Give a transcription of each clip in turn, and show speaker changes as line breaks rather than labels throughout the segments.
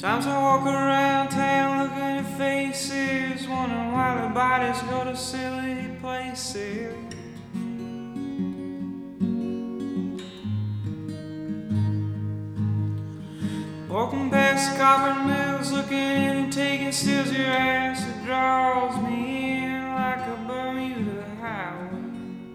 Sometimes I walk around town looking at faces, wondering why their bodies go to silly places. Walking past copper mills, looking and taking stills, your ass that draws me in like a Bermuda highway.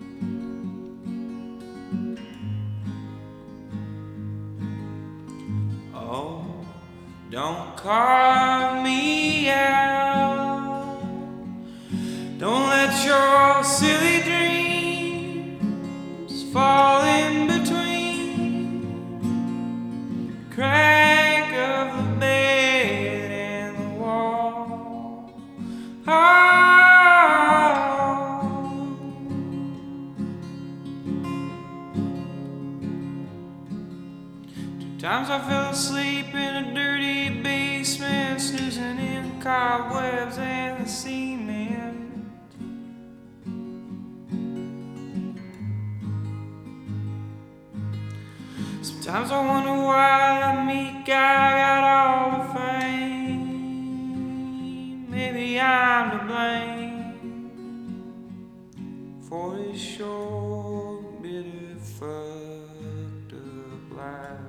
Oh, don't call me out. Don't let your silly dreams fall in between the crack of the bed and the wall. Oh. Times I fell asleep in a dirty basement, snoozing in cobwebs and the cement. Sometimes I wonder why that meat guy got all the fame. Maybe I'm to blame for his short, bitter, fucked up life.